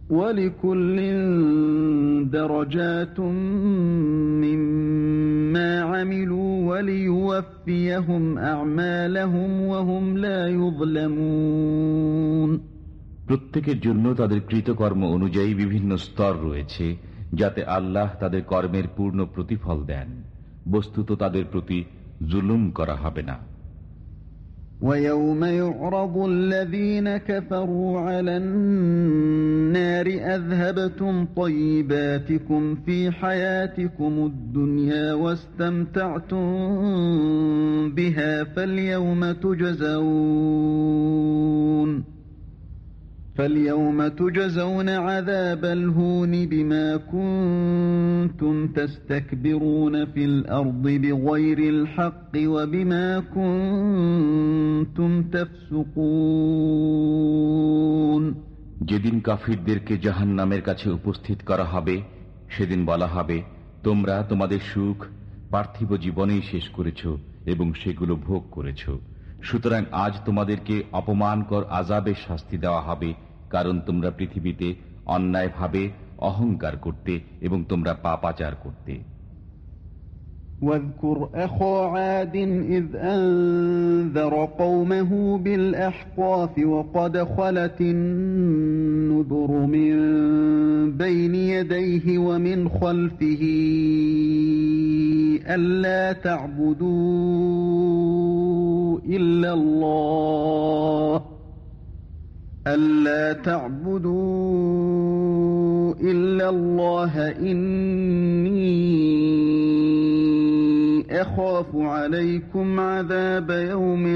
وَلِكُلٍّ دَرَجَاتٌ مِّمَّا عَمِلُوا وَلِيُوَفِّيَهُمْ أَعْمَالَهُمْ وَهُمْ لَا يُظْلَمُونَ। প্রত্যেকের জন্য তাদের কৃতকর্ম অনুযায়ী বিভিন্ন স্তর রয়েছে, যাতে আল্লাহ তাদের কর্মের পূর্ণ প্রতিফল দেন। বস্তুত তাদের প্রতি জুলুম করা হবে না। وَيَوْمَ يُعْرَضُ الَّذِينَ كَفَرُوا عَلَى النَّارِ أَذْهَبْتُمْ طَيِّبَاتِكُمْ فِي حَيَاتِكُمُ الدُّنْيَا وَاسْتَمْتَعْتُمْ بِهَا فَالْيَوْمَ تُجْزَوْنَ عَذَابَ الْهُونِ بِمَا كُنتُمْ تَسْتَكْبِرُونَ فِي الْأَرْضِ بِغَيْرِ الْحَقِّ وَبِمَا كُنتُمْ تَفْسُقُونَ। যেদিন কাফিরদেরকে জাহান্নামের কাছে উপস্থিত করা হবে, সেদিন বলা হবে, তোমরা তোমাদের সুখ পার্থিব জীবনেই শেষ করেছ এবং সেগুলো ভোগ করেছ। সুতরাং আজ তোমাদেরকে অপমানকর আযাবের শাস্তি দেওয়া হবে, কারণ তোমরা পৃথিবীতে অন্যায়ভাবে অহংকার করতে এবং তোমরা পাপাচার করতে। واذكر أخا عاد إذ أنذر قومه بالأحقاف وقد خلت النذر من بين يديه ومن خلفه ألا تعبدوا إلا الله إني أخاف عليكم عذاب يوم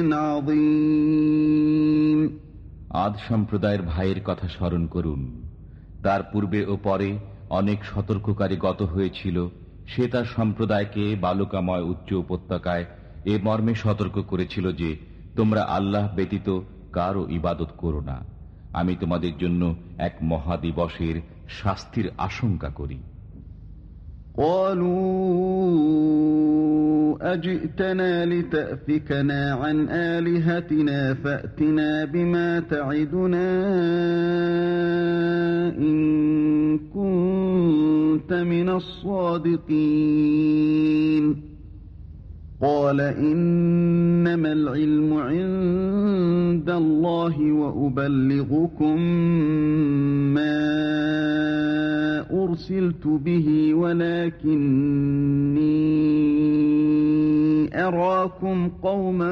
عظيم। আদ সম্প্রদায়ের ভাইয়ের কথা স্মরণ করুন। তার পূর্বে ও পরে অনেক সতর্ককারী গত হয়েছিল। সে তার সম্প্রদায়কে বালুকাময় উচ্চ উপত্যকায় এ মর্মে সতর্ক করেছিল যে, তোমরা আল্লাহ ব্যতীত কারও ইবাদত করো না। আমি তোমাদের জন্য এক মহাদিবসের শাস্তির আশঙ্কা করি। قالوا أجئتنا لتأفكنا عن آلهتنا فأتنا بما تعدنا إن كنت من الصادقين قال إنما العلم عند الله وأبلغكم ما أرسلت به ولكني أراكم قوما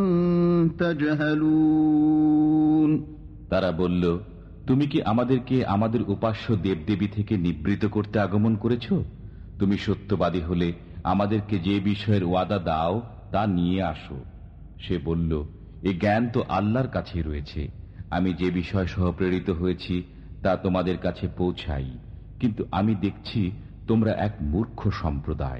تجهلون। তারা বলল, তুমি কি আমাদেরকে আমাদের উপাস্য দেবদেবী থেকে নিবৃত করতে আগমন করেছ? তুমি সত্যবাদী হলে আমাদেরকে যে বিষয়ের ওয়াদা দাও তা নিয়ে আসো। সে বলল, এ জ্ঞান তো আল্লাহর কাছেই রয়েছে। আমি যে বিষয় সহ প্রেরিত হয়েছি তা তোমাদের কাছে পৌঁছাই, কিন্তু আমি দেখছি তোমরা এক মূর্খ সম্প্রদায়।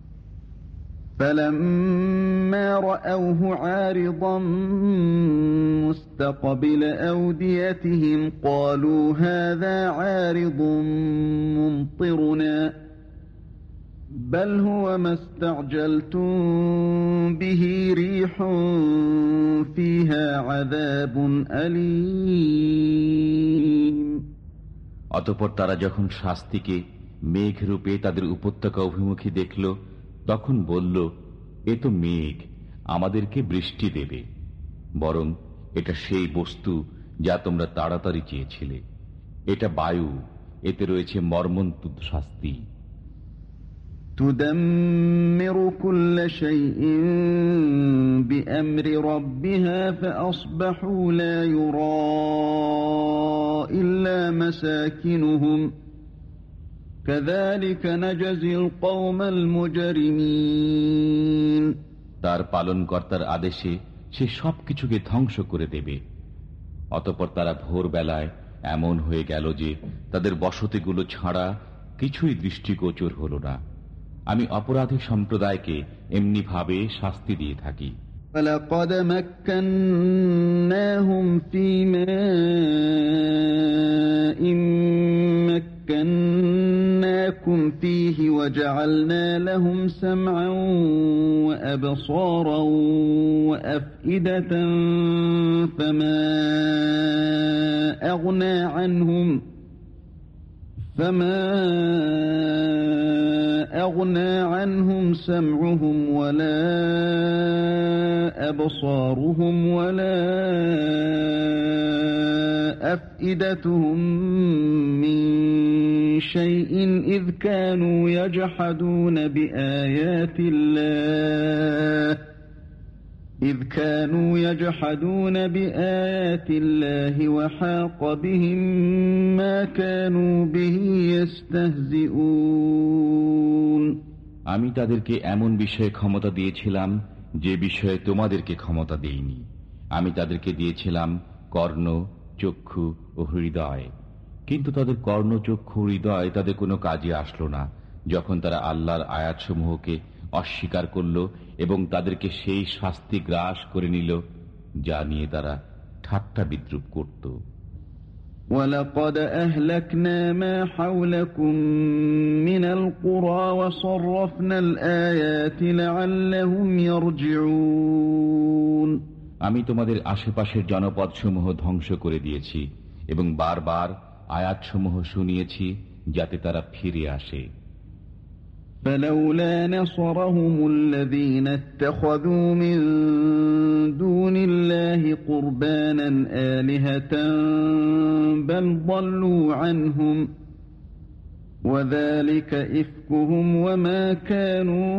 فَلَمَّا رَأَوْهُ عَارِضًا مُسْتَقْبِلَ أَوْدِيَتِهِمْ قَالُوا هَذَا عَارِضٌ مُمْطِرُنَا بَلْ هُوَ مَا اسْتَعْجَلْتُمْ بِهِ رِيحٌ فِيهَا عَذَابٌ أَلِيمٌ। অতঃপর তারা যখন শাস্তিকে মেঘরূপে তাদের উপত্যকা অভিমুখী দেখল, তখন বলল, এ তো মেঘ, আমাদেরকে বৃষ্টি দেবে। বরং এটা সেই বস্তু যা তোমরা তাড়াতাড়ি চেয়েছিলে। এটা বায়ু, এতে রয়েছে মর্মন্তুদ শাস্তি। تدمر كل شيء بأمر ربها فأصبحوا لا يرى إلا مساكنهم كذلك نجزي القوم المجرمين। তার পালনকর্তার আদেশে সে সবকিছুকে ধ্বংস করে দেবে। অতঃপর তারা ভোরবেলায় এমন হয়ে গেল যে তাদের বসতিগুলো ছাড়া কিছুই দৃষ্টিগোচর হল না। আমি অপরাধী সম্প্রদায়কে এমনি ভাবে শাস্তি দিয়ে থাকি। وَلَقَدْ مَكَّنَّاهُمْ فِي مَاءٍ مَكَّنَّاكُمْ فِيهِ وَجَعَلْنَا لَهُمْ سَمْعًا وَأَبْصَارًا وَأَفْئِدَةً فما أغنى عنهم سمعهم ولا أبصارهم ولا أفئدتهم من شيء إذ كانوا يجحدون بآيات الله وحاق بهم ما كانوا به يستهزئون আমি তাদেরকে এমন বিষয়ে ক্ষমতা দিয়েছিলাম যে বিষয়ে তোমাদেরকে ক্ষমতা দেইনি। আমি তাদেরকে দিয়েছিলাম কর্ণ, চক্ষু ও হৃদয়, কিন্তু তাদের কর্ণ, চক্ষু, হৃদয় তাদের কোনো কাজে আসলো না যখন তারা আল্লাহর আয়াতসমূহকে অস্বীকার করল এবং তাদেরকে সেই শাস্তি গ্রাস করে নিল যা নিয়ে তারা ঠাট্টা বিদ্রূপ করত। وَلَقَدْ أَهْلَكْنَا مَا حَوْلَكُمْ مِنَ الْقُرَى وَصَرَّفْنَا الْآيَاتِ لَعَلَّهُمْ يَرْجِعُونَ আমি তোমাদের আশেপাশের জনপদসমূহ ধ্বংস করে দিয়েছি এবং বারবার আয়াতসমূহ শুনিয়েছি যাতে তারা ফিরে আসে। فَلَوْلَا نَصَرَهُمُ الَّذِينَ اتَّخَذُوا مِن دُونِ اللَّهِ قُرْبَانًا آلِهَةً بَلْ ضَلُّوا عَنْهُمْ وَذَلِكَ إِفْكُهُمْ وَمَا كَانُوا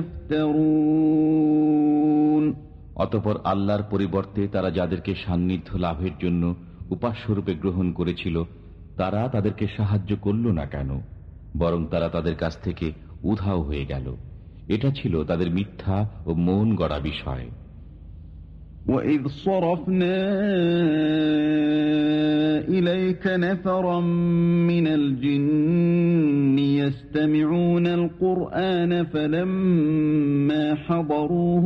يَفْتَرُونَ অতঃপর আল্লাহর পরিবর্তে তারা যাদেরকে সান্নিধ্য লাভের জন্য উপাস্যরূপে গ্রহণ করেছিল তারা তাদেরকে সাহায্য করল না কেন, বরং তারা তাদের কাছ থেকে উধাও হয়ে গেল। এটা ছিল তাদের মিথ্যা ও মন গড়া বিষয়। وَإِذْ صَرَفْنَا إِلَيْكَ نَفَرًا مِنَ الْجِنِّ يَسْتَمِعُونَ الْقُرْآنَ فَلَمَّا حَضَرُوهُ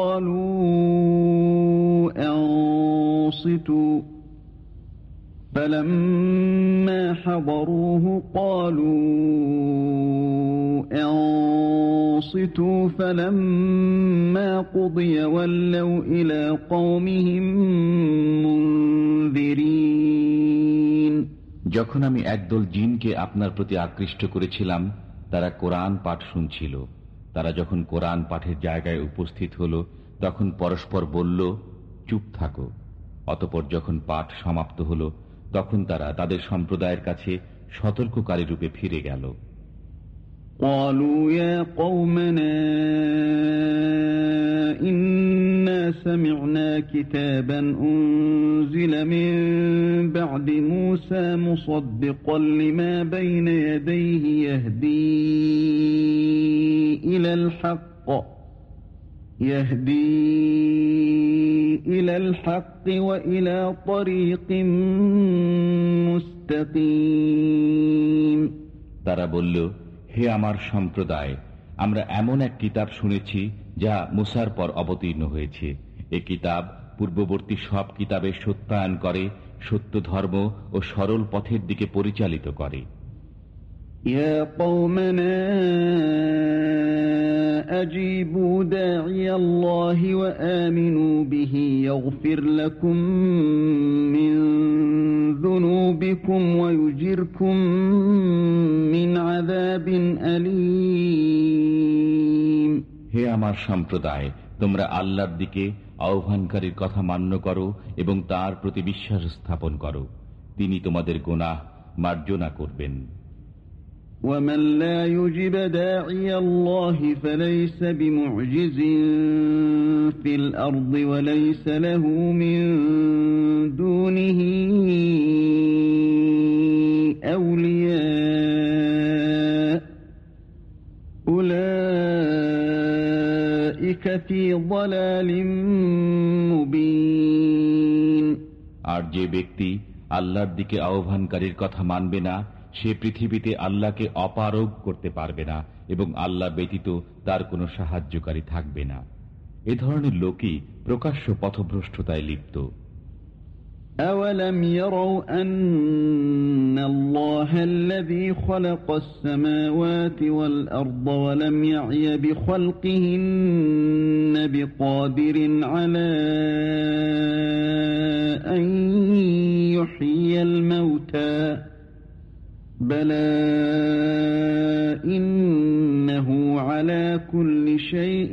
قالوا أنصتوا فلما قضي ولوا إلى قومهم منذرين যখন আমি একদল জিনকে আপনার প্রতি আকৃষ্ট করেছিলাম তারা কোরআন পাঠ শুনছিল। তারা যখন কোরআন পাঠের জায়গায় উপস্থিত হল তখন পরস্পর বলল, চুপ থাকো। অতঃপর যখন পাঠ সমাপ্ত হল তখন তারা তাদের সম্প্রদায়ের কাছে সতর্ককারী রূপে ফিরে গেল। قالوا يا قومنا إنا سمعنا كتابا أنزل من بعد موسى مصدقا لما بين يديه يهدي إلى الحق وإلى طريق مستقيم তারা বলল, হে আমার সম্প্রদায়, আমরা এমন এক কিতাব শুনেছি যা মুসার পর অবতীর্ণ হয়েছে। এ কিতাব পূর্ববর্তী সব কিতাবের সত্যায়ন করে, সত্য ধর্ম ও সরল পথের দিকে পরিচালিত করে। ইয়া কওমনা আজিবু দাঈয়াল্লাহি ওয়া আমিনু বিহি ইয়াগফির লাকুম মিন যুনুবিকুম ওয়া ইউজিরকুম মিন আযাবিন আলীম। হে আমার সম্প্রদায়, তোমরা আল্লাহর দিকে আহ্বানকারীর কথা মান্য করো এবং তার প্রতি বিশ্বাস স্থাপন করো, তিনি তোমাদের গুনাহ মার্জনা করবেন। ومن لا يجب داعي الله فليس بمعجز في الأرض وليس له من دونه أولياء أولئك في ضلال مبين। আর যে ব্যক্তি আল্লাহর দিকে আহ্বানকারীর কথা মানবে না সে পৃথিবীতে আল্লাহকে অপারগ করতে পারবে না এবং আল্লাহ ব্যতীত তার কোনো সাহায্যকারী থাকবে না। এ ধরনের লোকই প্রকাশ্য পথভ্রষ্টতায় লিপ্ত। أَوَلَمْ يَرَوْا أَنَّ اللَّهَ الَّذِي خَلَقَ السَّمَاوَاتِ وَالْأَرْضَ وَلَمْ يَعْيَ بِخَلْقِهِنَّ بِقَادِرٍ عَلَى أَن يُحْيِيَ الْمَوْتَى بلى إنه على كل شيء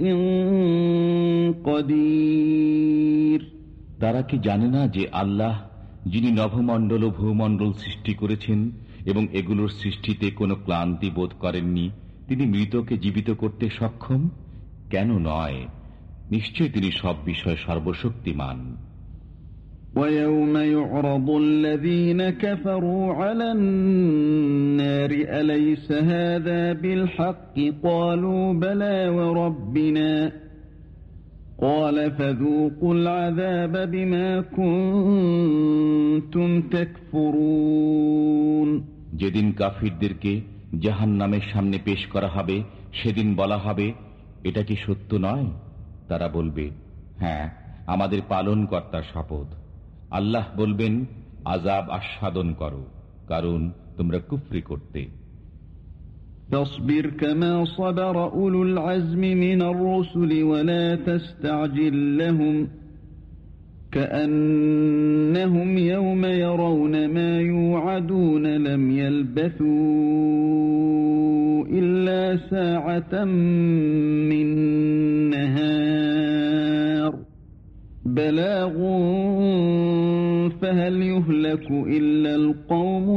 قدير তারা কি জানে না যে আল্লাহ, যিনি নভমণ্ডল ও ভূমণ্ডল সৃষ্টি করেছেন এবং এগুলোর সৃষ্টিতে কোনো ক্লান্তি বোধ করেননি, তিনি মৃতকে জীবিত করতে সক্ষম? কেন নয়, নিশ্চয় তিনি সব বিষয় সর্বশক্তিমান। وَيَوْمَ يُعْرَضُ الَّذِينَ كَفَرُوا عَلَى النَّارِ أَلَيْسَ هَذَا بِالْحَقِّ قَالُوا بَلَى وَرَبِّنَا قَالَ فَذُوقُوا الْعَذَابَ بِمَا كُنتُمْ تَكْفُرُونَ যেদিন কাফিরদেরকে জাহান্নামের সামনে পেশ করা হবে, সেদিন বলা হবে, এটা কি সত্য নয়? তারা বলবে, হ্যাঁ, আমাদের পালনকর্তার শপথ। আল্লাহ বলবেন, আযাব আস্বাদন করো, কারণ তোমরা কুফরি করতে। فاصبر كما صبر أولو العزم من الرسل ولا تستعجل لهم كأنهم يوم يرون ما يوعدون لم يلبثوا إلا ساعة من نهار بلاغ فهل يهلك إلا القوم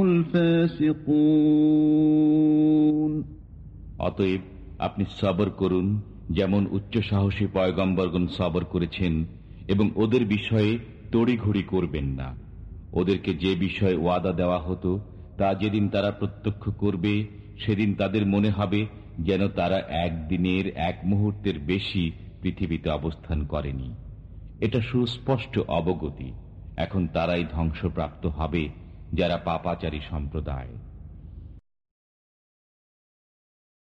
الفاسقون অতএব আপনি সবর করুন, যেমন উচ্চ সাহসী পয়গম্বরগণ সবর করেছেন, এবং ওদের বিষয়ে তড়িঘড়ি করবেন না। ওদেরকে যে বিষয়ে ওয়াদা দেওয়া হতো তা যেদিন তারা প্রত্যক্ষ করবে, সেদিন তাদের মনে হবে যেন তারা একদিনের এক মুহূর্তের বেশি পৃথিবীতে অবস্থান করেনি। এটা সুস্পষ্ট অবগতি। এখন তারাই ধ্বংসপ্রাপ্ত হবে, যারা পাপাচারী সম্প্রদায়।